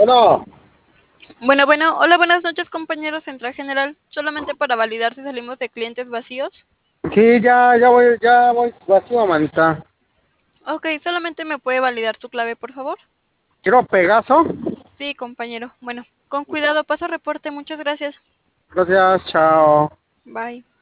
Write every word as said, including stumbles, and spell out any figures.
Bueno, Bueno, bueno, hola, buenas noches, compañeros Central General. Solamente para validar si salimos de clientes vacíos. sí, ya, ya voy, ya voy vacío, manita. Ok, solamente me puede validar tu clave, por favor. Quiero Pegaso. Sí, compañero. Bueno, con cuidado, paso reporte. Muchas gracias. Gracias, chao. Bye.